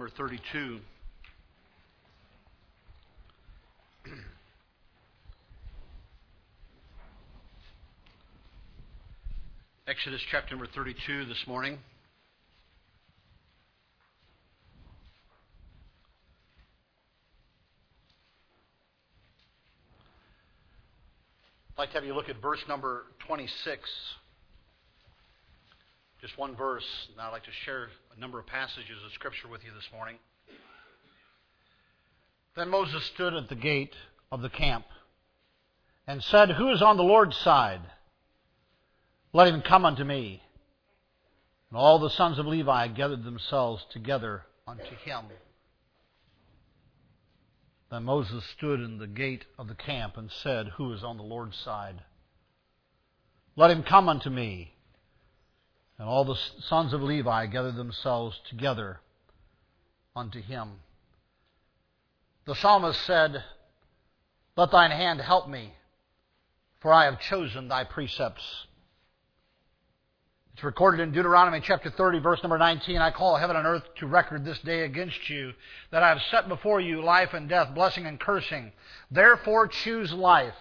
Number 32. Exodus chapter number 32 this morning. I'd like to have you look at verse number 26. Just one verse. Now I'd like to share a number of passages of Scripture with you this morning. Then Moses stood at the gate of the camp and said, "Who is on the Lord's side? Let him come unto me." And all the sons of Levi gathered themselves together unto him. Then Moses stood in the gate of the camp and said, "Who is on the Lord's side? Let him come unto me." And all the sons of Levi gathered themselves together unto him. The psalmist said, "Let thine hand help me, for I have chosen thy precepts." It's recorded in Deuteronomy chapter 30, verse number 19, "I call heaven and earth to record this day against you, that I have set before you life and death, blessing and cursing. Therefore choose life,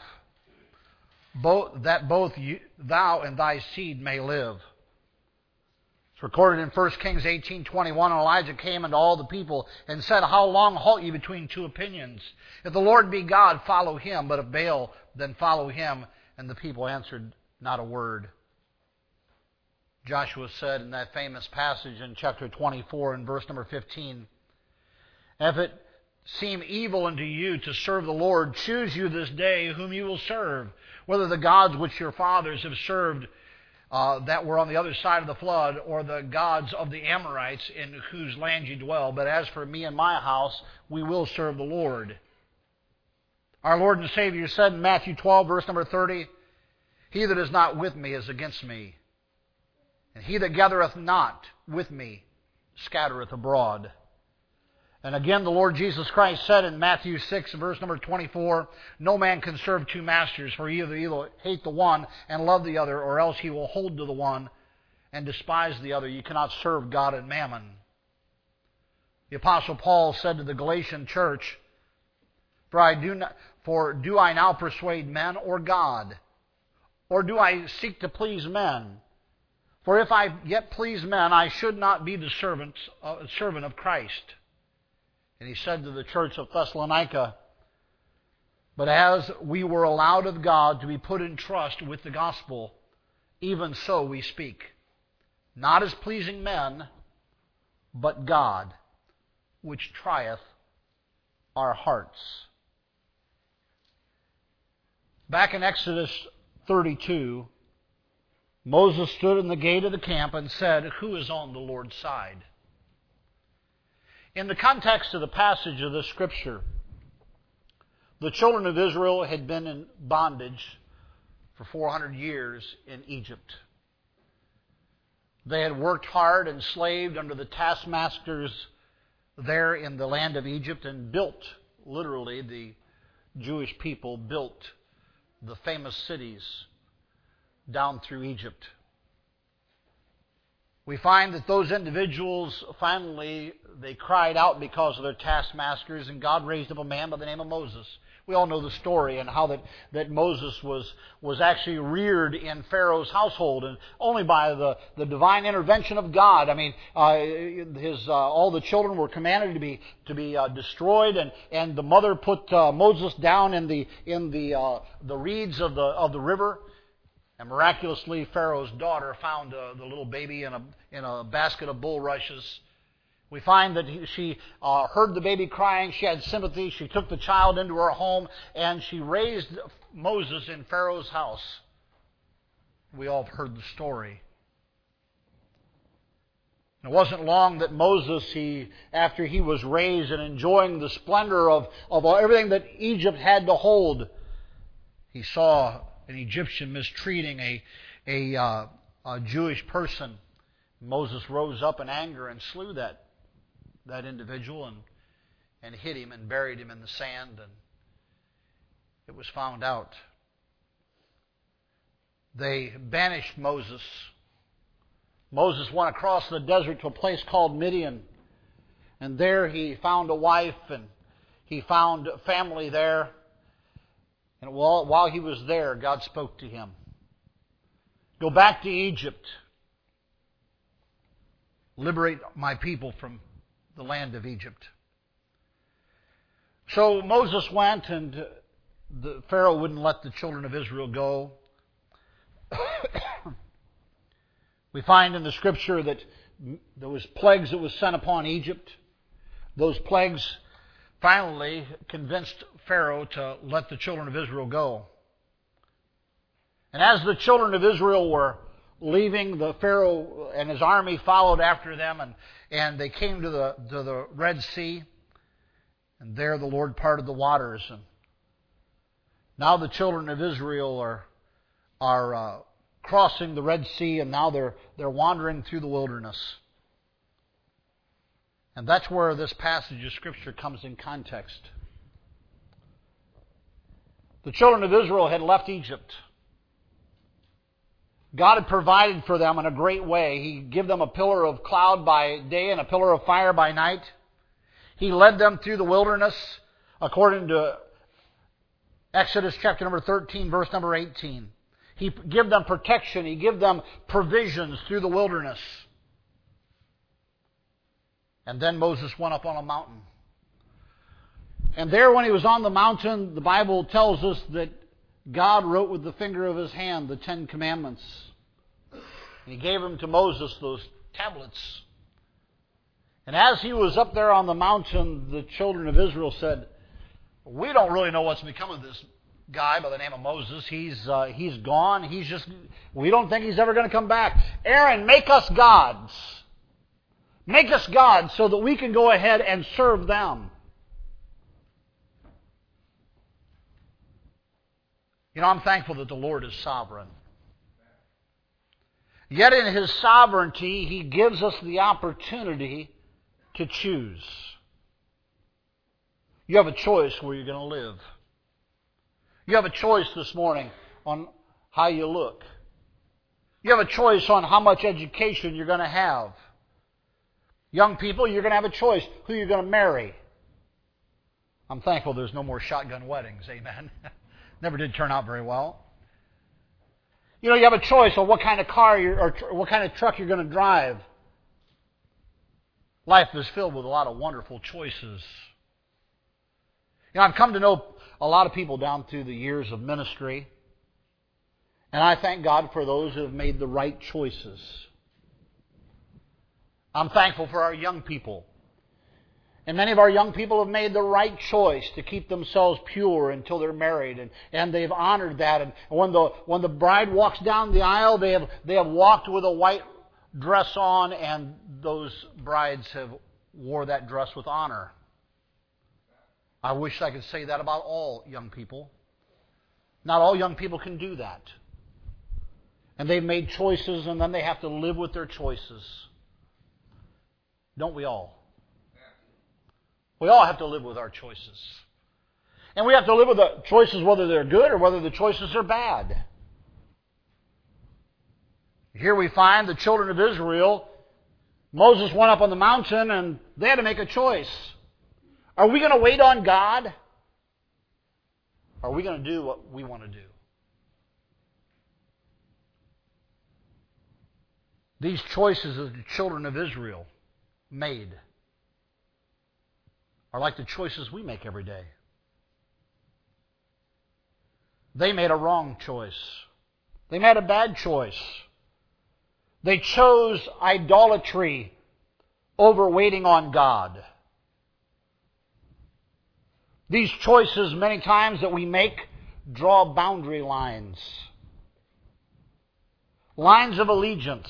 that both thou and thy seed may live." It's recorded in 1 Kings 18:21, "And Elijah came unto all the people and said, How long halt ye between two opinions? If the Lord be God, follow him, but if Baal, then follow him. And the people answered not a word." Joshua said in that famous passage in chapter 24 and verse number 15, "If it seem evil unto you to serve the Lord, choose you this day whom you will serve, whether the gods which your fathers have served that were on the other side of the flood, or the gods of the Amorites in whose land you dwell. But as for me and my house, we will serve the Lord." Our Lord and Savior said in Matthew 12, verse number 30, "He that is not with me is against me, and he that gathereth not with me scattereth abroad." And again, the Lord Jesus Christ said in Matthew 6, verse number 24, "No man can serve two masters, for either he will hate the one and love the other, or else he will hold to the one and despise the other. You cannot serve God and mammon." The Apostle Paul said to the Galatian church, For do I now persuade men or God? Or do I seek to please men? For if I yet please men, I should not be the servant of Christ." And he said to the church of Thessalonica, "But as we were allowed of God to be put in trust with the gospel, even so we speak, not as pleasing men, but God, which trieth our hearts." Back in Exodus 32, Moses stood in the gate of the camp and said, "Who is on the Lord's side?" In the context of the passage of this Scripture, the children of Israel had been in bondage for 400 years in Egypt. They had worked hard and slaved under the taskmasters there in the land of Egypt and built, literally, the Jewish people built the famous cities down through Egypt. We find that those individuals, finally, they cried out because of their taskmasters, and God raised up a man by the name of Moses. We all know the story and how that Moses was actually reared in Pharaoh's household, and only by the divine intervention of God. I mean, all the children were commanded to be destroyed, and the mother put Moses down in the reeds of the river. And miraculously, Pharaoh's daughter found the little baby in a basket of bulrushes. We find that she heard the baby crying. She had sympathy. She took the child into her home, and she raised Moses in Pharaoh's house. We all have heard the story. It wasn't long that Moses, after he was raised and enjoying the splendor of everything that Egypt had to hold, he saw an Egyptian mistreating a Jewish person. Moses rose up in anger and slew that individual and hid him and buried him in the sand, and it was found out. They banished Moses. Moses went across the desert to a place called Midian. And there he found a wife, and he found family there. And while he was there, God spoke to him. Go back to Egypt. Liberate my people from the land of Egypt. So Moses went, and the Pharaoh wouldn't let the children of Israel go. We find in the Scripture that there was plagues that was sent upon Egypt. Those plagues finally convinced Pharaoh to let the children of Israel go. And as the children of Israel were leaving, the Pharaoh and his army followed after them, and they came to the Red Sea. And there the Lord parted the waters. And now the children of Israel are crossing the Red Sea, and now they're wandering through the wilderness. And that's where this passage of Scripture comes in context. The children of Israel had left Egypt. God had provided for them in a great way. He gave them a pillar of cloud by day and a pillar of fire by night. He led them through the wilderness according to Exodus chapter number 13, verse number 18. He gave them protection. He gave them provisions through the wilderness. And then Moses went up on a mountain. And there when he was on the mountain, the Bible tells us that God wrote with the finger of His hand the 10 Commandments. And He gave them to Moses, those tablets. And as he was up there on the mountain, the children of Israel said, "We don't really know what's become of this guy by the name of Moses. He's gone. We don't think he's ever going to come back. Aaron, make us gods. Make us gods so that we can go ahead and serve them." You know, I'm thankful that the Lord is sovereign. Yet in His sovereignty, He gives us the opportunity to choose. You have a choice where you're going to live. You have a choice this morning on how you look. You have a choice on how much education you're going to have. Young people, you're going to have a choice who you're going to marry. I'm thankful there's no more shotgun weddings. Amen. Never did turn out very well. You know, you have a choice on what kind of car or what kind of truck you're going to drive. Life is filled with a lot of wonderful choices. You know, I've come to know a lot of people down through the years of ministry, and I thank God for those who have made the right choices. I'm thankful for our young people. And many of our young people have made the right choice to keep themselves pure until they're married, and they've honored that. And when the bride walks down the aisle, they have walked with a white dress on, and those brides have wore that dress with honor. I wish I could say that about all young people. Not all young people can do that. And they've made choices, and then they have to live with their choices. Don't we all? We all have to live with our choices. And we have to live with the choices whether they're good or whether the choices are bad. Here we find the children of Israel. Moses went up on the mountain and they had to make a choice. Are we going to wait on God? Or are we going to do what we want to do? These choices that the children of Israel made are like the choices we make every day. They made a wrong choice. They made a bad choice. They chose idolatry over waiting on God. These choices, many times that we make, draw boundary lines. Lines of allegiance.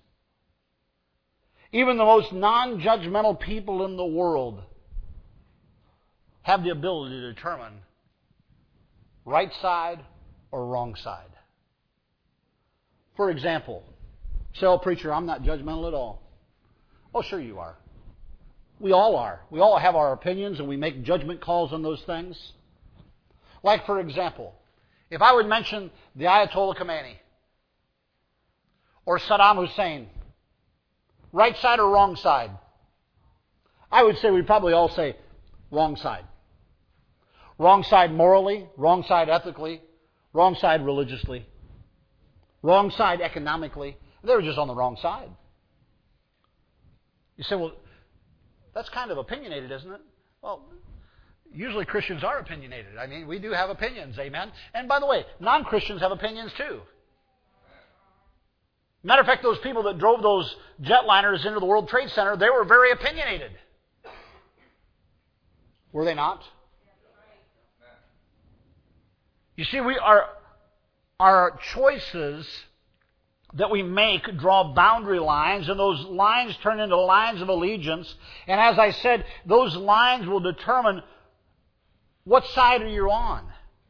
Even the most non-judgmental people in the world have the ability to determine right side or wrong side. For example, say, "Oh, preacher, I'm not judgmental at all." Oh, sure you are. We all are. We all have our opinions and we make judgment calls on those things. Like, for example, if I would mention the Ayatollah Khomeini or Saddam Hussein, right side or wrong side? I would say we'd probably all say wrong side. Wrong side morally, wrong side ethically, wrong side religiously, wrong side economically. They were just on the wrong side. You say, well, that's kind of opinionated, isn't it? Well, usually Christians are opinionated. I mean, we do have opinions, amen? And by the way, non-Christians have opinions too. Matter of fact, those people that drove those jetliners into the World Trade Center, they were very opinionated. Were they not? You see, our choices that we make draw boundary lines, and those lines turn into lines of allegiance. And as I said, those lines will determine what side are you on.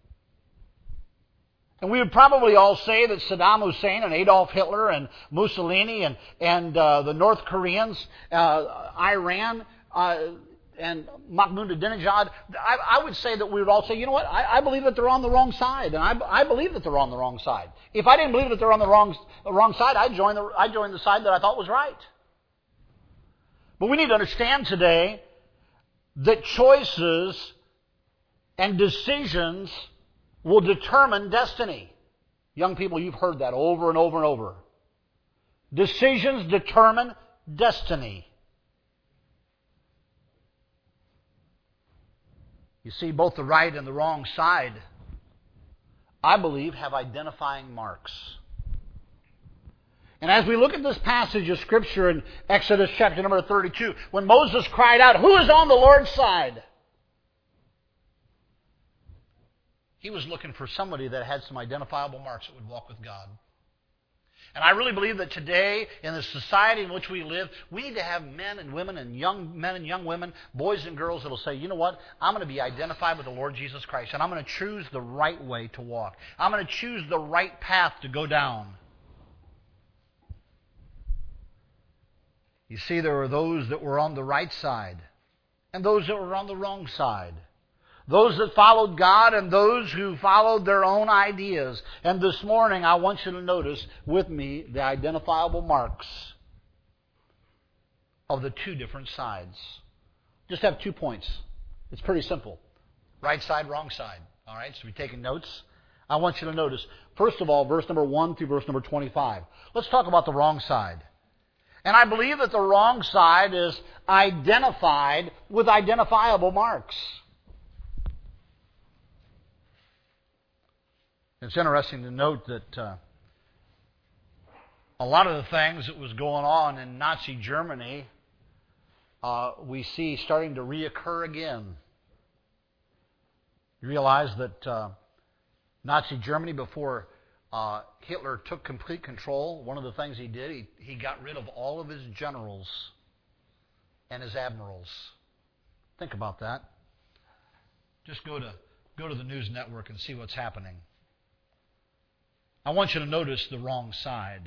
And we would probably all say that Saddam Hussein and Adolf Hitler and Mussolini and the North Koreans, Iran, and Mahmoud Ahmadinejad, I would say that we would all say, you know what, I believe that they're on the wrong side, and I believe that they're on the wrong side. If I didn't believe that they're on the wrong side, I'd join the side that I thought was right. But we need to understand today that choices and decisions will determine destiny. Young people, you've heard that over and over and over. Decisions determine destiny. You see, both the right and the wrong side, I believe, have identifying marks. And as we look at this passage of Scripture in Exodus chapter number 32, when Moses cried out, "Who is on the Lord's side?" He was looking for somebody that had some identifiable marks that would walk with God. And I really believe that today, in the society in which we live, we need to have men and women and young men and young women, boys and girls that will say, you know what, I'm going to be identified with the Lord Jesus Christ, and I'm going to choose the right way to walk. I'm going to choose the right path to go down. You see, there were those that were on the right side, and those that were on the wrong side. Those that followed God and those who followed their own ideas. And this morning I want you to notice with me the identifiable marks of the two different sides. Just have 2 points. It's pretty simple. Right side, wrong side. All right, so if you're taking notes, I want you to notice, first of all, verse number 1 through verse number 25. Let's talk about the wrong side. And I believe that the wrong side is identified with identifiable marks. It's interesting to note that a lot of the things that was going on in Nazi Germany, we see starting to reoccur again. You realize that Nazi Germany, before Hitler took complete control, one of the things he did, he got rid of all of his generals and his admirals. Think about that. Just go to the news network and see what's happening. I want you to notice the wrong side.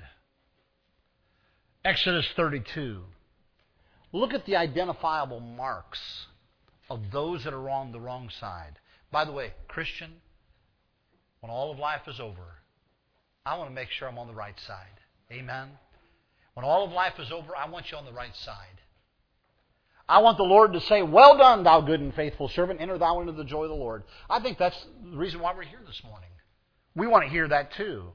Exodus 32. Look at the identifiable marks of those that are on the wrong side. By the way, Christian, when all of life is over, I want to make sure I'm on the right side. Amen? When all of life is over, I want you on the right side. I want the Lord to say, "Well done, thou good and faithful servant. Enter thou into the joy of the Lord." I think that's the reason why we're here this morning. We want to hear that too.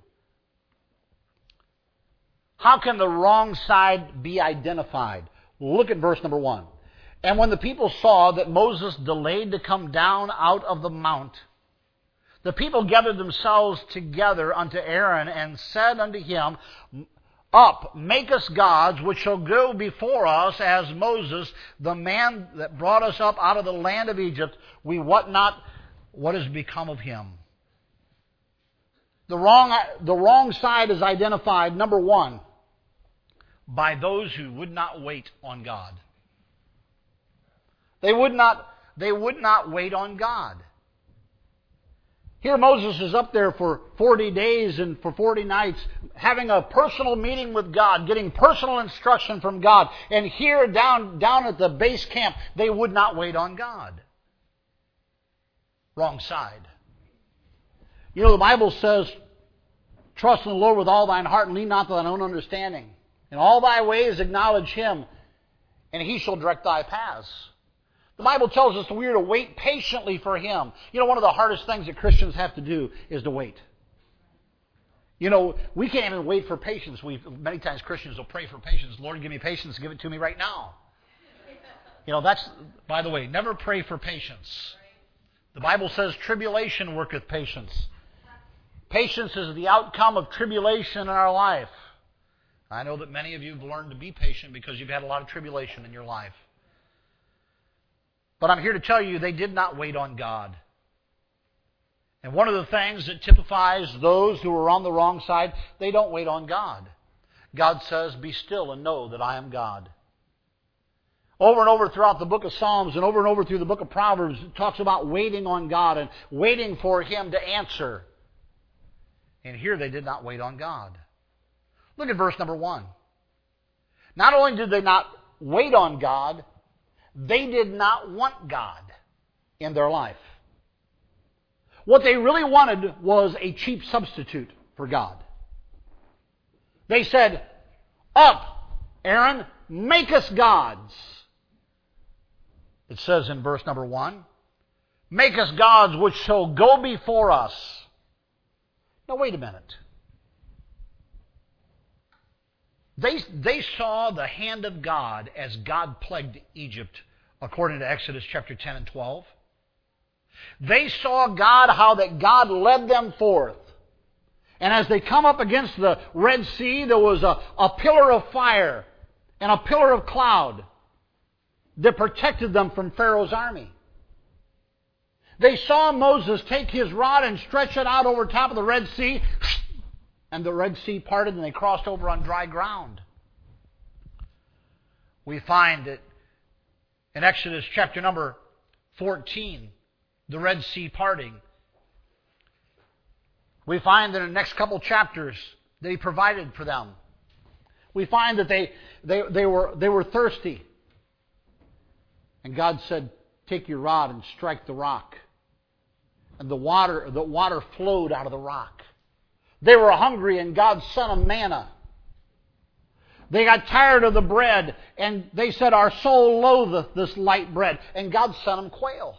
How can the wrong side be identified? Look at verse number 1. And when the people saw that Moses delayed to come down out of the mount, the people gathered themselves together unto Aaron and said unto him, "Up, make us gods, which shall go before us, as Moses, the man that brought us up out of the land of Egypt. We wot not what has become of him." The wrong side is identified, number 1, by those who would not wait on God. They would not wait on God. Here Moses is up there for 40 days and for 40 nights, having a personal meeting with God, getting personal instruction from God. And here down at the base camp, they would not wait on God. Wrong side. You know, the Bible says, "Trust in the Lord with all thine heart and lean not to thine own understanding. In all thy ways acknowledge Him, and He shall direct thy paths. The Bible tells us that we are to wait patiently for Him. You know, one of the hardest things that Christians have to do is to wait. You know, we can't even wait for patience. Many times Christians will pray for patience. Lord, give me patience. Give it to me right now. You know, that's, by the way, never pray for patience. The Bible says tribulation worketh patience. Patience is the outcome of tribulation in our life. I know that many of you have learned to be patient because you've had a lot of tribulation in your life. But I'm here to tell you, they did not wait on God. And one of the things that typifies those who are on the wrong side, they don't wait on God. God says, be still and know that I am God. Over and over throughout the book of Psalms and over through the book of Proverbs, it talks about waiting on God and waiting for Him to answer. And here they did not wait on God. Look at verse number 1. Not only did they not wait on God, they did not want God in their life. What they really wanted was a cheap substitute for God. They said, up, Aaron, make us gods. It says in verse number 1, make us gods which shall go before us. Now wait a minute. They saw the hand of God as God plagued Egypt, according to Exodus chapter 10 and 12. They saw God, how that God led them forth. And as they come up against the Red Sea, there was a pillar of fire and a pillar of cloud that protected them from Pharaoh's army. They saw Moses take his rod and stretch it out over top of the Red Sea, and the Red Sea parted and they crossed over on dry ground. We find that in Exodus chapter number 14, the Red Sea parting. We find that in the next couple chapters that He provided for them. We find that they were thirsty. And God said, take your rod and strike the rock. And the water flowed out of the rock. They were hungry and God sent them manna. They got tired of the bread and they said, our soul loatheth this light bread. And God sent them quail.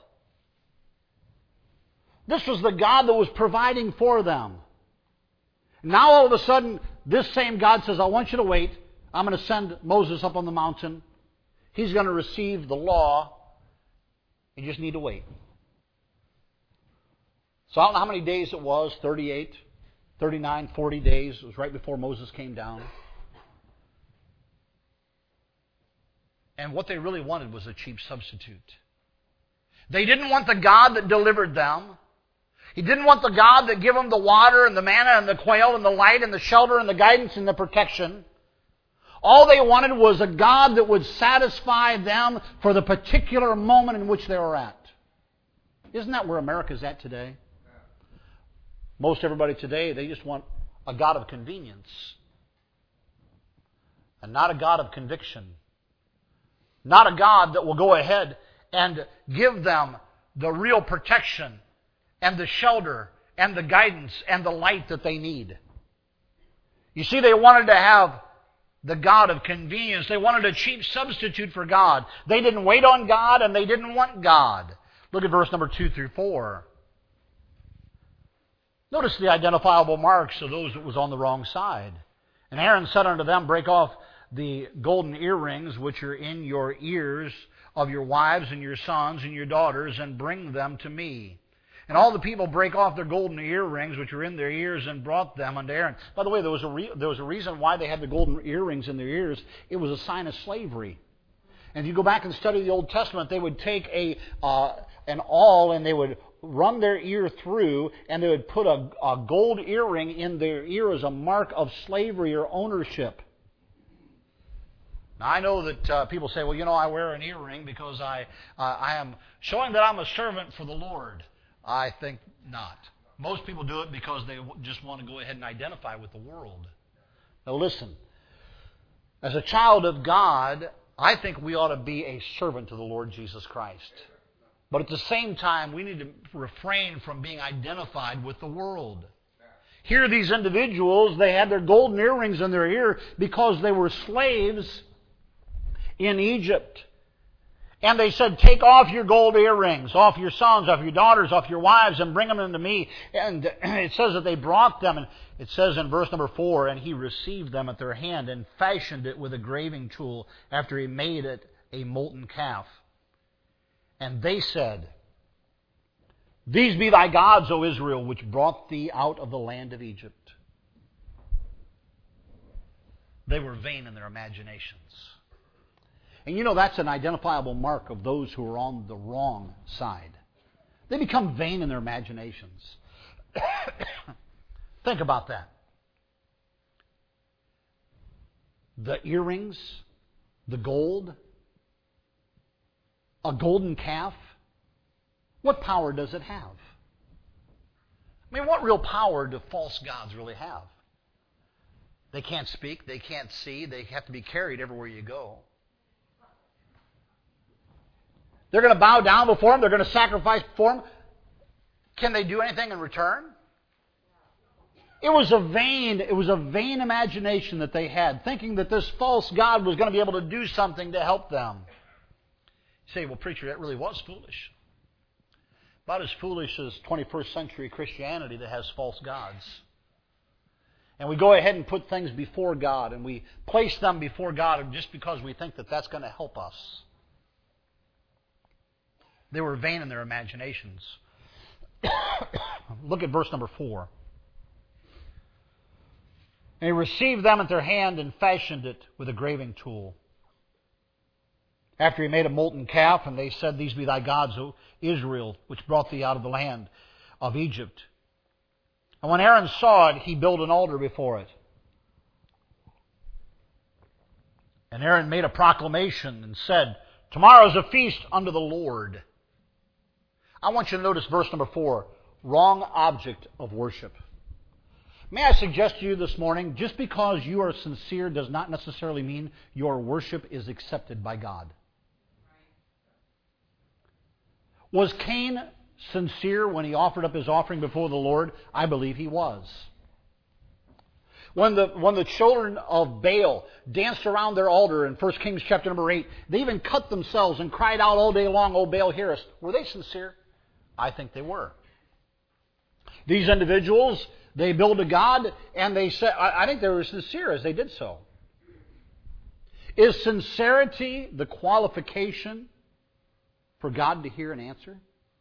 This was the God that was providing for them. Now all of a sudden, this same God says, I want you to wait. I'm going to send Moses up on the mountain. He's going to receive the law. You just need to wait. So I don't know how many days it was, 38, 39, 40 days. It was right before Moses came down. And what they really wanted was a cheap substitute. They didn't want the God that delivered them. He didn't want the God that gave them the water and the manna and the quail and the light and the shelter and the guidance and the protection. All they wanted was a God that would satisfy them for the particular moment in which they were at. Isn't that where America's at today? Most everybody today, they just want a God of convenience and not a God of conviction. Not a God that will go ahead and give them the real protection and the shelter and the guidance and the light that they need. You see, they wanted to have the God of convenience. They wanted a cheap substitute for God. They didn't wait on God and they didn't want God. Look at verse number 2 through 4. Notice the identifiable marks of those that was on the wrong side. And Aaron said unto them, break off the golden earrings which are in your ears of your wives and your sons and your daughters, and bring them to me. And all the people brake off their golden earrings which were in their ears and brought them unto Aaron. By the way, there was a reason why they had the golden earrings in their ears. It was a sign of slavery. And if you go back and study the Old Testament, they would take an awl and they would run their ear through, and they would put a gold earring in their ear as a mark of slavery or ownership. Now, I know that people say, well, I wear an earring because I am showing that I'm a servant for the Lord. I think not. Most people do it because they just want to go ahead and identify with the world. Now listen, as a child of God, I think we ought to be a servant to the Lord Jesus Christ. But at the same time, we need to refrain from being identified with the world. Here, these individuals, they had their golden earrings in their ear because they were slaves in Egypt. And they said, take off your gold earrings, off your sons, off your daughters, off your wives, and bring them unto me. And it says that they brought them, and it says in verse number 4, and he received them at their hand and fashioned it with a graving tool after he made it a molten calf. And they said, these be thy gods, O Israel, which brought thee out of the land of Egypt. They were vain in their imaginations. And you know that's an identifiable mark of those who are on the wrong side. They become vain in their imaginations. Think about that. The earrings, the gold, a golden calf. What power does it have? I mean, what real power do false gods really have? They can't speak, they can't see, they have to be carried everywhere you go. They're going to bow down before him. They're going to sacrifice before him. Can they do anything in return? It was a vain imagination that they had, thinking that this false god was going to be able to do something to help them. You say, well, preacher, that really was foolish. About as foolish as 21st century Christianity that has false gods. And we go ahead and put things before God, and we place them before God just because we think that that's going to help us. They were vain in their imaginations. Look at verse number 4. And he received them at their hand and fashioned it with a graving tool. After he made a molten calf, and they said, these be thy gods, O Israel, which brought thee out of the land of Egypt. And when Aaron saw it, he built an altar before it. And Aaron made a proclamation and said, tomorrow is a feast unto the Lord. I want you to notice verse number 4, wrong object of worship. May I suggest to you this morning, just because you are sincere does not necessarily mean your worship is accepted by God. Was Cain sincere when he offered up his offering before the Lord? I believe he was. When the children of Baal danced around their altar in 1 Kings chapter number 8, they even cut themselves and cried out all day long, O Baal, hear us. Were they sincere? I think they were. These individuals, they built a god, and they said, I think they were sincere as they did so. Is sincerity the qualification for God to hear and answer?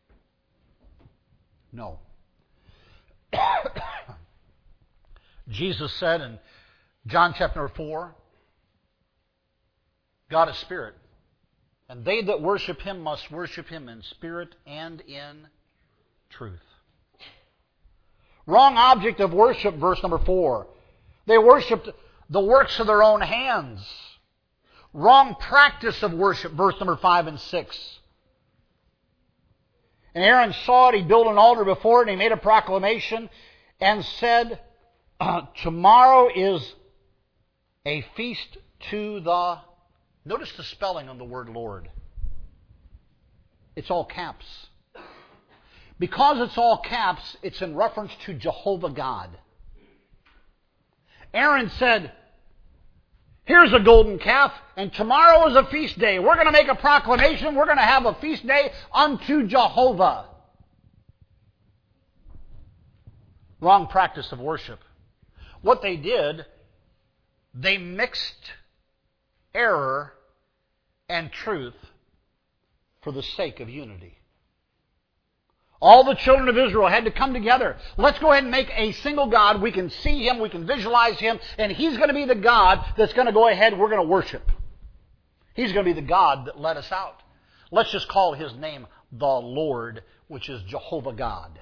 No. Jesus said in John chapter 4, God is spirit, and they that worship him must worship him in spirit and in truth. Wrong object of worship, verse number 4. They worshipped the works of their own hands. Wrong practice of worship, verse number 5 and 6. And Aaron saw it, he built an altar before it, and he made a proclamation and said, tomorrow is a feast to the... Notice the spelling on the word Lord. It's all caps. Because it's all caps, it's in reference to Jehovah God. Aaron said, here's a golden calf, and tomorrow is a feast day. We're going to make a proclamation. We're going to have a feast day unto Jehovah. Wrong practice of worship. What they did, they mixed error and truth for the sake of unity. All the children of Israel had to come together. Let's go ahead and make a single God. We can see him, we can visualize him, and he's going to be the God that's going to go ahead and we're going to worship. He's going to be the God that led us out. Let's just call his name the Lord, which is Jehovah God.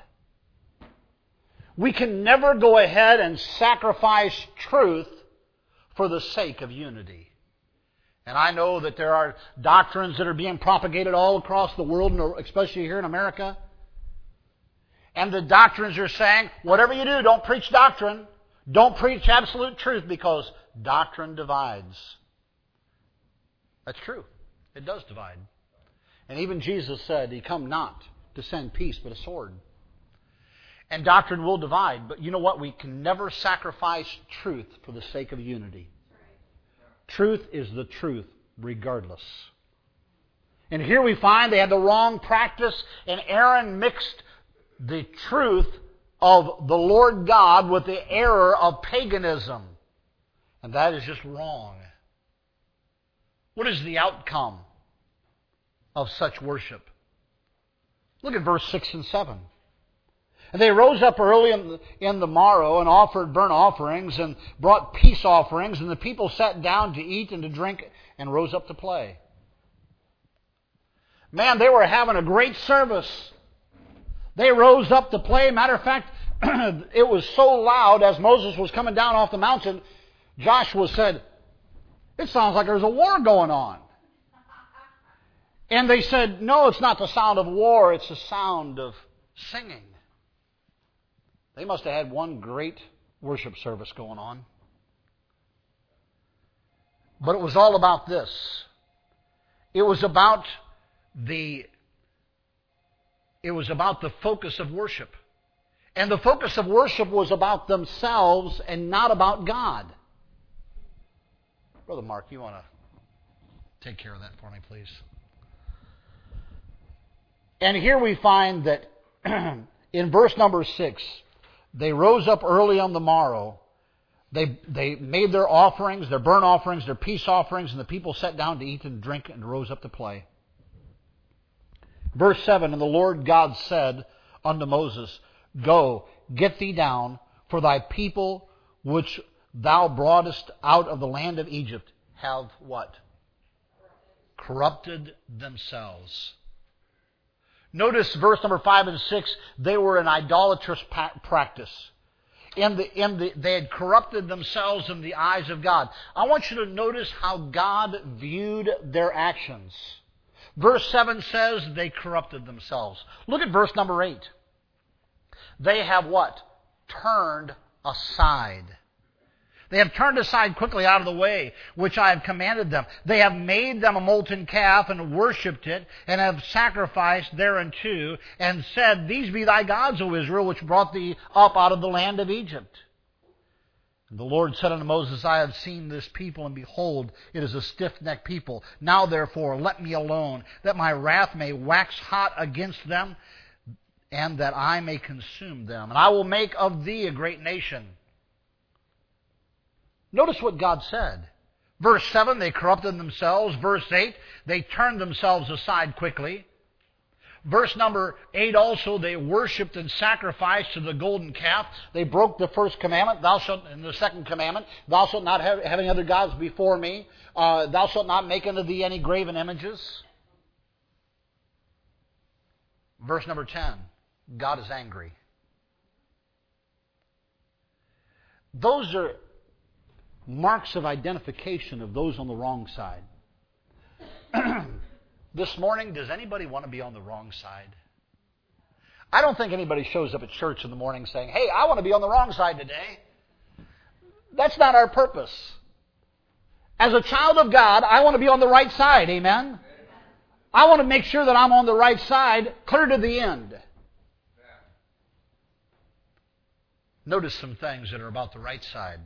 We can never go ahead and sacrifice truth for the sake of unity. And I know that there are doctrines that are being propagated all across the world, especially here in America. And the doctrines are saying, whatever you do, don't preach doctrine. Don't preach absolute truth because doctrine divides. That's true. It does divide. And even Jesus said, he come not to send peace, but a sword. And doctrine will divide. But you know what? We can never sacrifice truth for the sake of unity. Truth is the truth, regardless. And here we find they had the wrong practice, and Aaron mixed the truth of the Lord God with the error of paganism. And that is just wrong. What is the outcome of such worship? Look at verse 6 and 7. And they rose up early in the morrow and offered burnt offerings and brought peace offerings, and the people sat down to eat and to drink and rose up to play. Man, they were having a great service. They rose up to play. Matter of fact, it was so loud as Moses was coming down off the mountain, Joshua said, "It sounds like there's a war going on." And they said, "No, it's not the sound of war, it's the sound of singing." They must have had one great worship service going on. But it was all about this. It was about the focus of worship. And the focus of worship was about themselves and not about God. Brother Mark, you want to take care of that for me, please? And here we find that in verse number 6, they rose up early on the morrow. They made their offerings, their burnt offerings, their peace offerings, and the people sat down to eat and drink and rose up to play. Verse 7, and the Lord God said unto Moses, Go, get thee down, for thy people which thou broughtest out of the land of Egypt have what? Corrupted themselves. Notice verse number 5 and 6, they were an idolatrous practice. They had corrupted themselves in the eyes of God. I want you to notice how God viewed their actions. Verse 7 says they corrupted themselves. Look at verse number 8. They have what? Turned aside. They have turned aside quickly out of the way, which I have commanded them. They have made them a molten calf and worshipped it, and have sacrificed thereunto, and said, These be thy gods, O Israel, which brought thee up out of the land of Egypt. And the Lord said unto Moses, I have seen this people, and behold, it is a stiff-necked people. Now therefore let me alone, that my wrath may wax hot against them, and that I may consume them. And I will make of thee a great nation. Notice what God said. Verse 7, they corrupted themselves. Verse 8, they turned themselves aside quickly. Verse number 8 also, they worshipped and sacrificed to the golden calf. They broke the first commandment, and the second commandment, thou shalt not have any other gods before me. Thou shalt not make unto thee any graven images. Verse number 10, God is angry. Those are marks of identification of those on the wrong side. This morning, does anybody want to be on the wrong side? I don't think anybody shows up at church in the morning saying, Hey, I want to be on the wrong side today. That's not our purpose. As a child of God, I want to be on the right side. Amen? I want to make sure that I'm on the right side, clear to the end. Notice some things that are about the right side.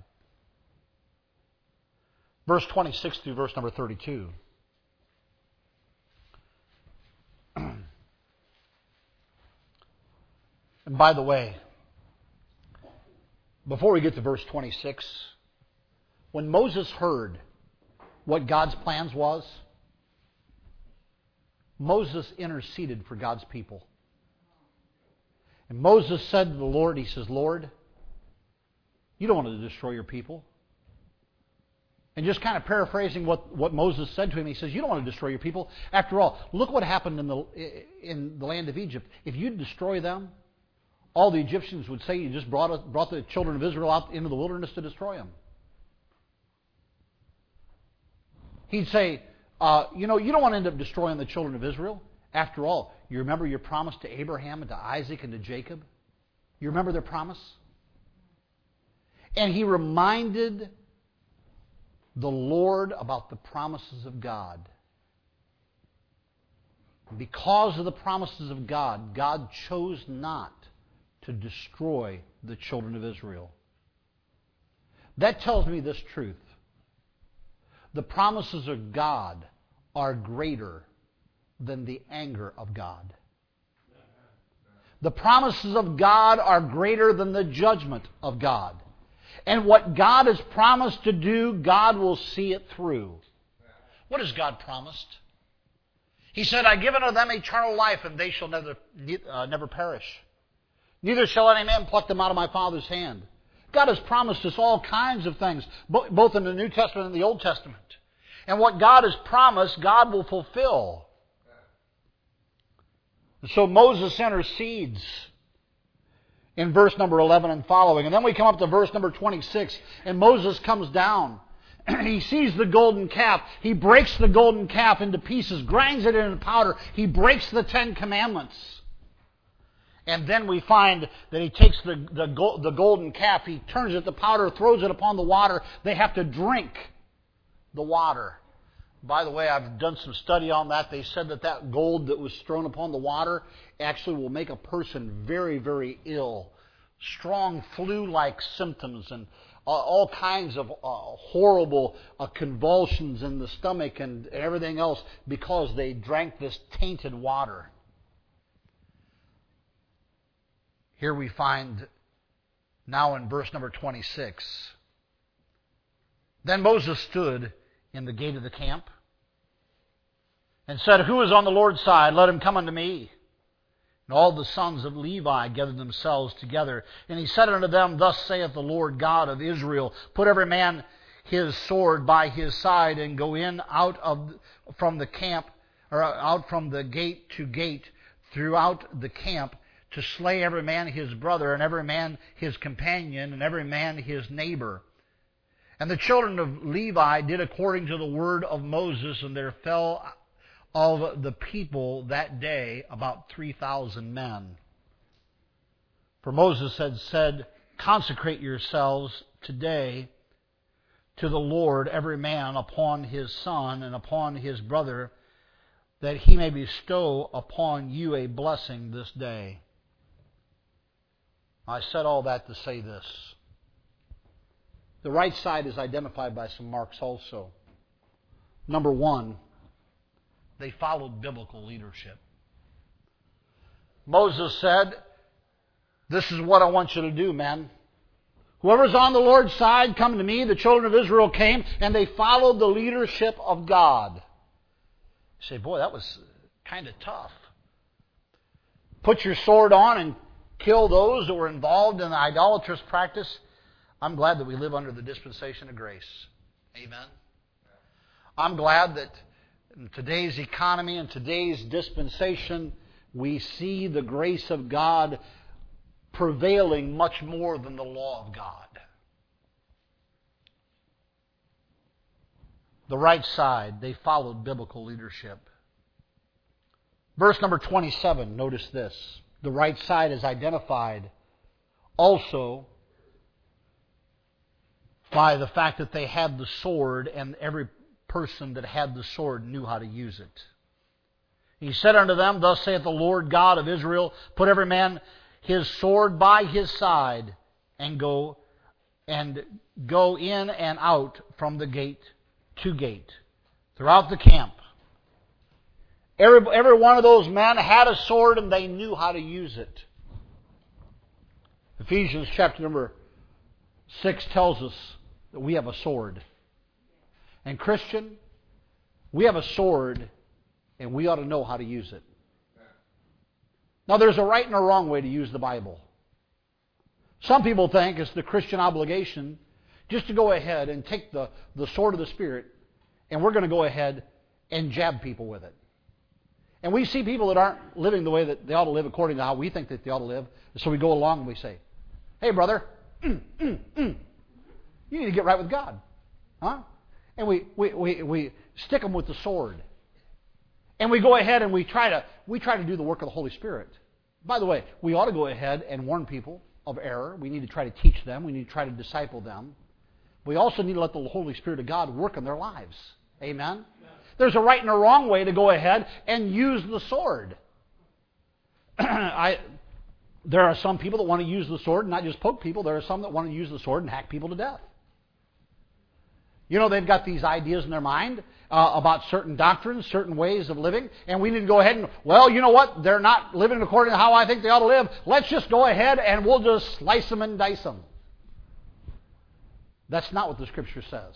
Verse 26 through verse number 32. And by the way, before we get to verse 26, when Moses heard what God's plans was, Moses interceded for God's people. And Moses said to the Lord, he says, Lord, you don't want to destroy your people. And just kind of paraphrasing what Moses said to him, he says, you don't want to destroy your people. After all, look what happened in the land of Egypt. If you destroy them, all the Egyptians would say you just brought the children of Israel out into the wilderness to destroy them. He'd say, you don't want to end up destroying the children of Israel. After all, you remember your promise to Abraham and to Isaac and to Jacob? You remember their promise? And he reminded the Lord about the promises of God. Because of the promises of God, God chose not to destroy the children of Israel. That tells me this truth. The promises of God are greater than the anger of God. The promises of God are greater than the judgment of God. And what God has promised to do, God will see it through. What has God promised? He said, I give unto them eternal life, and they shall never perish. Neither shall any man pluck them out of my Father's hand. God has promised us all kinds of things, both in the New Testament and the Old Testament. And what God has promised, God will fulfill. And so Moses intercedes in verse number 11 and following. And then we come up to verse number 26, and Moses comes down. He sees the golden calf. He breaks the golden calf into pieces, grinds it into powder. He breaks the 10 Commandments. And then we find that he takes the golden calf, he turns it to powder, throws it upon the water. They have to drink the water. By the way, I've done some study on that. They said that gold that was thrown upon the water actually will make a person very, very ill. Strong flu-like symptoms and all kinds of horrible convulsions in the stomach and everything else because they drank this tainted water. Here we find now in verse number 26. Then Moses stood in the gate of the camp and said, Who is on the Lord's side? Let him come unto me. And all the sons of Levi gathered themselves together. And he said unto them, Thus saith the Lord God of Israel, Put every man his sword by his side, and go in from the camp, or out from the gate to gate throughout the camp, to slay every man his brother, and every man his companion, and every man his neighbor. And the children of Levi did according to the word of Moses, and there fell of the people that day about 3,000 men. For Moses had said, Consecrate yourselves today to the Lord, every man upon his son and upon his brother, that he may bestow upon you a blessing this day. I said all that to say this. The right side is identified by some marks also. Number one, they followed biblical leadership. Moses said, This is what I want you to do, men. Whoever's on the Lord's side, come to me. The children of Israel came, and they followed the leadership of God. You say, boy, that was kind of tough. Put your sword on and kill those that were involved in the idolatrous practice. I'm glad that we live under the dispensation of grace. Amen. I'm glad that in today's economy and today's dispensation, we see the grace of God prevailing much more than the law of God. The right side, they followed biblical leadership. Verse number 27, notice this. The right side is identified also by the fact that they had the sword, and every person that had the sword knew how to use it. He said unto them, Thus saith the Lord God of Israel, Put every man his sword by his side, and go in and out from the gate to gate, throughout the camp. Every one of those men had a sword, and they knew how to use it. Ephesians chapter number 6 tells us that we have a sword. And Christian, we have a sword, and we ought to know how to use it. Now, there's a right and a wrong way to use the Bible. Some people think it's the Christian obligation just to go ahead and take the sword of the Spirit, and we're going to go ahead and jab people with it. And we see people that aren't living the way that they ought to live according to how we think that they ought to live. So we go along and we say, Hey, brother, you need to get right with God. Huh? And we stick them with the sword. And we go ahead and we try to do the work of the Holy Spirit. By the way, we ought to go ahead and warn people of error. We need to try to teach them. We need to try to disciple them. We also need to let the Holy Spirit of God work in their lives. Amen? There's a right and a wrong way to go ahead and use the sword. There are some people that want to use the sword and not just poke people. There are some that want to use the sword and hack people to death. You know, they've got these ideas in their mind about certain doctrines, certain ways of living, and we need to go ahead and, well, you know what? They're not living according to how I think they ought to live. Let's just go ahead and we'll just slice them and dice them. That's not what the Scripture says.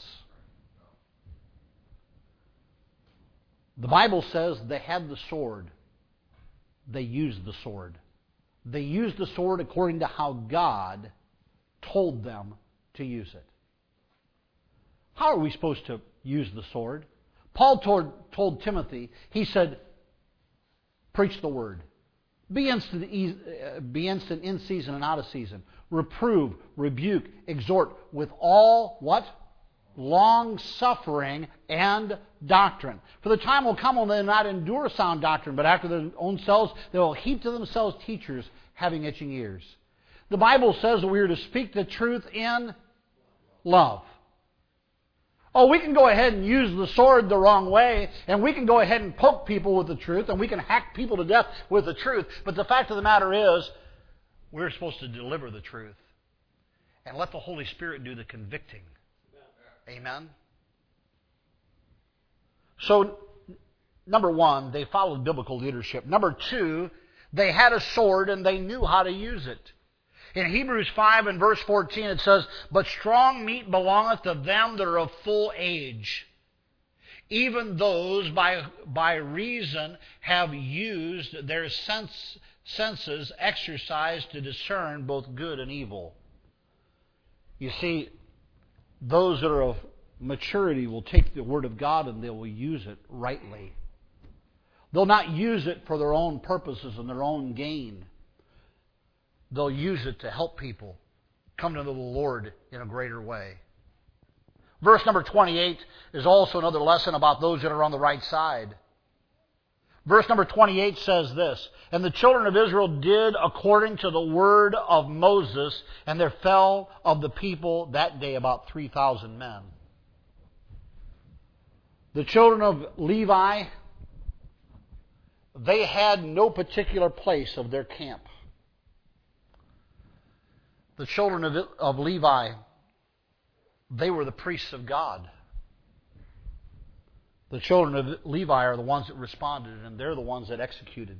The Bible says they had the sword. They used the sword. They used the sword according to how God told them to use it. How are we supposed to use the sword? Paul told Timothy, he said, preach the word. Be instant in season and out of season. Reprove, rebuke, exhort with all, what? Long suffering and doctrine. For the time will come when they will not endure sound doctrine, but after their own selves they will heap to themselves teachers having itching ears. The Bible says that we are to speak the truth in love. Oh, we can go ahead and use the sword the wrong way, and we can go ahead and poke people with the truth, and we can hack people to death with the truth. But the fact of the matter is, we're supposed to deliver the truth and let the Holy Spirit do the convicting. Amen? So, number one, they followed biblical leadership. Number two, they had a sword and they knew how to use it. In Hebrews 5 and verse 14 it says, "But strong meat belongeth to them that are of full age, even those by reason have used their senses exercised to discern both good and evil." You see, those that are of maturity will take the Word of God and they will use it rightly. They'll not use it for their own purposes and their own gain. They'll use it to help people come to the Lord in a greater way. Verse number 28 is also another lesson about those that are on the right side. Verse number 28 says this, "And the children of Israel did according to the word of Moses, and there fell of the people that day about 3,000 men." The children of Levi, they had no particular place of their camp. The children of Levi, they were the priests of God. The children of Levi are the ones that responded, and they're the ones that executed.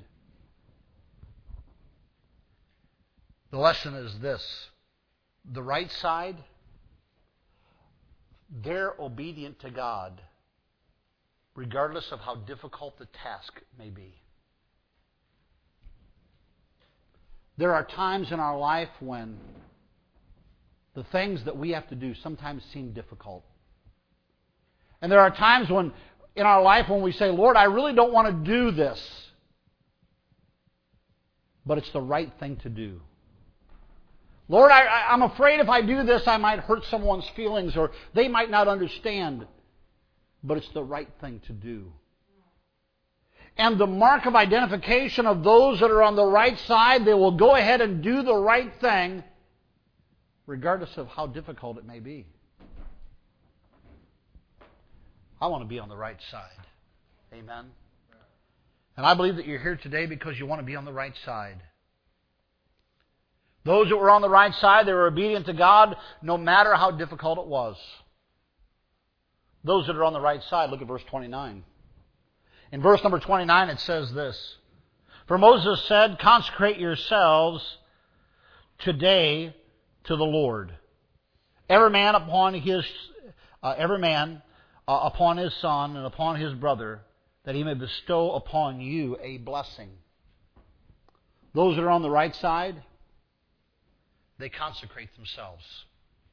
The lesson is this: the right side, they're obedient to God, regardless of how difficult the task may be. There are times in our life when the things that we have to do sometimes seem difficult. And there are times when in our life when we say, "Lord, I really don't want to do this." But it's the right thing to do. "Lord, I'm afraid if I do this I might hurt someone's feelings or they might not understand." But it's the right thing to do. And the mark of identification of those that are on the right side, they will go ahead and do the right thing regardless of how difficult it may be. I want to be on the right side. Amen? And I believe that you're here today because you want to be on the right side. Those that were on the right side, they were obedient to God no matter how difficult it was. Those that are on the right side, look at verse 29. In verse number 29 it says this, "For Moses said, consecrate yourselves today to the Lord. Every man upon his son and upon his brother, that he may bestow upon you a blessing." Those that are on the right side, they consecrate themselves.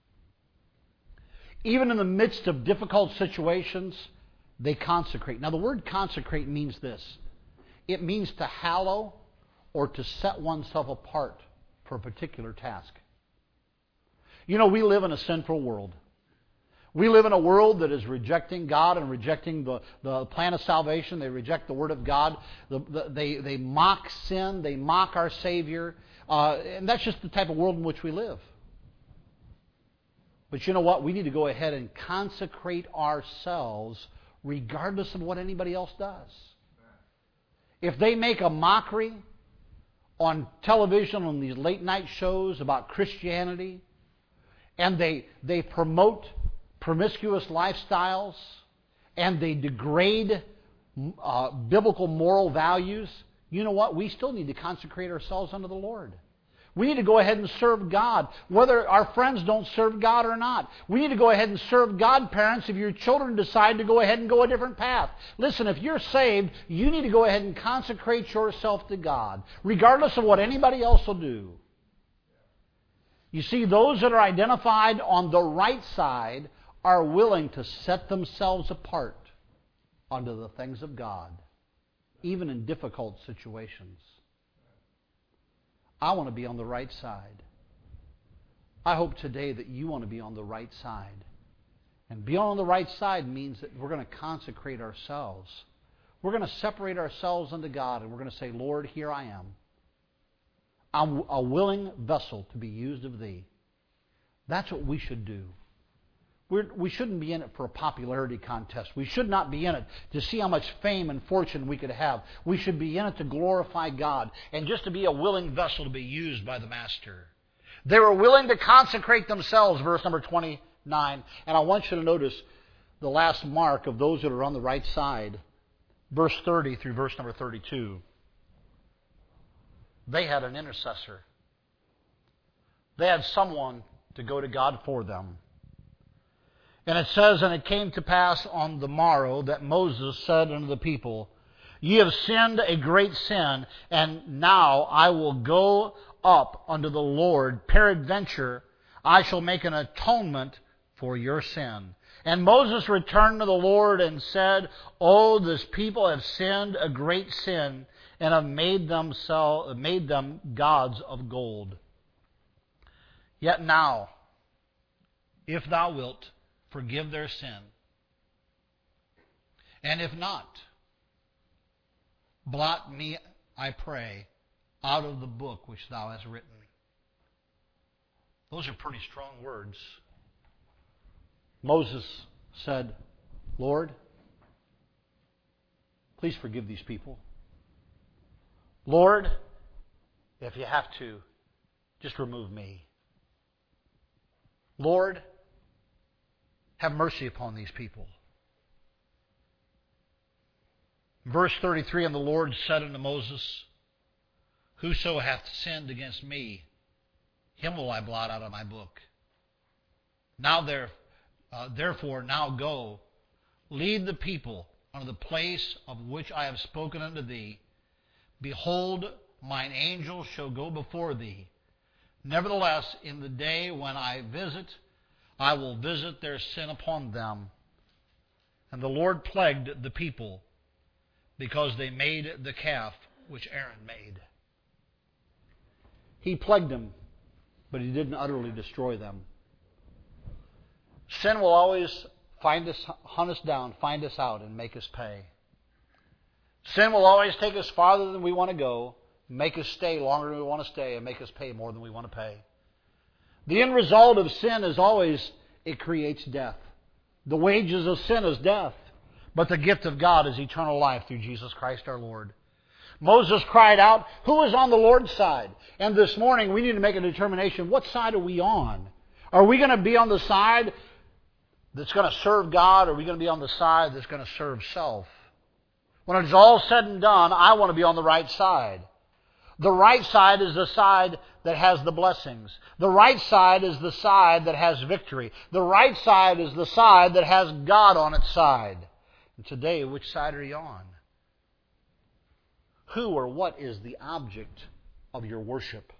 Even in the midst of difficult situations, they consecrate. Now the word consecrate means this. It means to hallow or to set oneself apart for a particular task. You know, we live in a sinful world. We live in a world that is rejecting God and rejecting the plan of salvation. They reject the Word of God. They mock sin. They mock our Savior. And that's just the type of world in which we live. But you know what? We need to go ahead and consecrate ourselves regardless of what anybody else does. If they make a mockery on television, on these late night shows about Christianity, and they promote promiscuous lifestyles and they degrade biblical moral values, you know what? We still need to consecrate ourselves unto the Lord. We need to go ahead and serve God, whether our friends don't serve God or not. We need to go ahead and serve God, parents, if your children decide to go ahead and go a different path. Listen, if you're saved, you need to go ahead and consecrate yourself to God, regardless of what anybody else will do. You see, those that are identified on the right side are willing to set themselves apart unto the things of God, even in difficult situations. I want to be on the right side. I hope today that you want to be on the right side. And being on the right side means that we're going to consecrate ourselves. We're going to separate ourselves unto God, and we're going to say, Lord, here I am. I'm a willing vessel to be used of Thee. That's what we should do. We shouldn't be in it for a popularity contest. We should not be in it to see how much fame and fortune we could have. We should be in it to glorify God and just to be a willing vessel to be used by the Master. They were willing to consecrate themselves, verse number 29. And I want you to notice the last mark of those that are on the right side, verse 30 through verse number 32. They had an intercessor. They had someone to go to God for them. And it says, and it came to pass on the morrow that Moses said unto the people, Ye have sinned a great sin, and now I will go up unto the Lord. Peradventure I shall make an atonement for your sin. And Moses returned to the Lord and said, Oh, this people have sinned a great sin, and have made them gods of gold. Yet now, if thou wilt, forgive their sin. And if not, blot me, I pray, out of the book which thou hast written. Those are pretty strong words. Moses said, Lord, please forgive these people. Lord, if you have to, just remove me. Lord, have mercy upon these people. Verse 33, and the Lord said unto Moses, Whoso hath sinned against me, him will I blot out of my book. Now therefore, now go, lead the people unto the place of which I have spoken unto thee. Behold, mine angel shall go before thee. Nevertheless, in the day when I visit, I will visit their sin upon them. And the Lord plagued the people, because they made the calf which Aaron made. He plagued them, but He didn't utterly destroy them. Sin will always find us, hunt us down, find us out, and make us pay. Sin will always take us farther than we want to go, make us stay longer than we want to stay, and make us pay more than we want to pay. The end result of sin is always, it creates death. The wages of sin is death, but the gift of God is eternal life through Jesus Christ our Lord. Moses cried out, who is on the Lord's side? And this morning we need to make a determination, what side are we on? Are we going to be on the side that's going to serve God, or are we going to be on the side that's going to serve self? When it's all said and done, I want to be on the right side. The right side is the side that has the blessings. The right side is the side that has victory. The right side is the side that has God on its side. And today, which side are you on? Who or what is the object of your worship?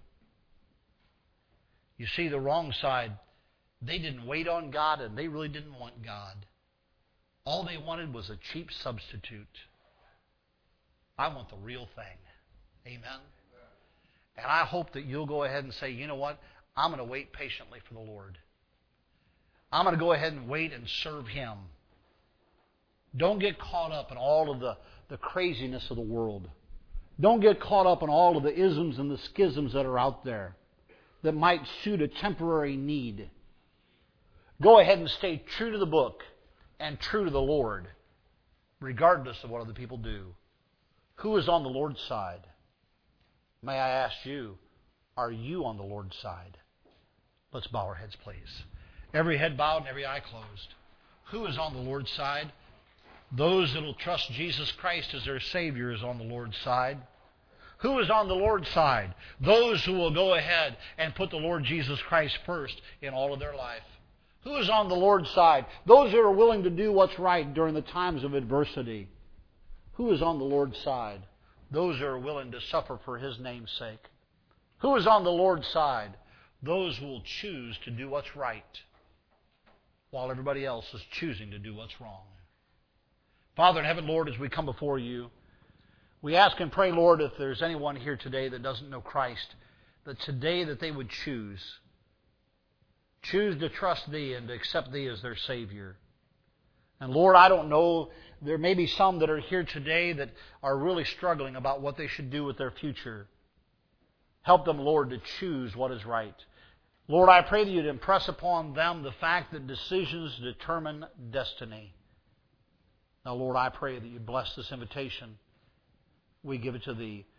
You see, the wrong side, they didn't wait on God and they really didn't want God. All they wanted was a cheap substitute. I want the real thing. Amen? And I hope that you'll go ahead and say, you know what? I'm going to wait patiently for the Lord. I'm going to go ahead and wait and serve Him. Don't get caught up in all of the craziness of the world. Don't get caught up in all of the isms and the schisms that are out there that might suit a temporary need. Go ahead and stay true to the book and true to the Lord, regardless of what other people do. Who is on the Lord's side? May I ask you, are you on the Lord's side? Let's bow our heads, please. Every head bowed and every eye closed. Who is on the Lord's side? Those that will trust Jesus Christ as their Savior is on the Lord's side. Who is on the Lord's side? Those who will go ahead and put the Lord Jesus Christ first in all of their life. Who is on the Lord's side? Those who are willing to do what's right during the times of adversity. Who is on the Lord's side? Those who are willing to suffer for His name's sake. Who is on the Lord's side? Those who will choose to do what's right while everybody else is choosing to do what's wrong. Father in heaven, Lord, as we come before You, we ask and pray, Lord, if there's anyone here today that doesn't know Christ, that today that they would choose to trust Thee and to accept Thee as their Savior. And Lord, I don't know, there may be some that are here today that are really struggling about what they should do with their future. Help them, Lord, to choose what is right. Lord, I pray that You'd impress upon them the fact that decisions determine destiny. Now, Lord, I pray that You bless this invitation. We give it to Thee.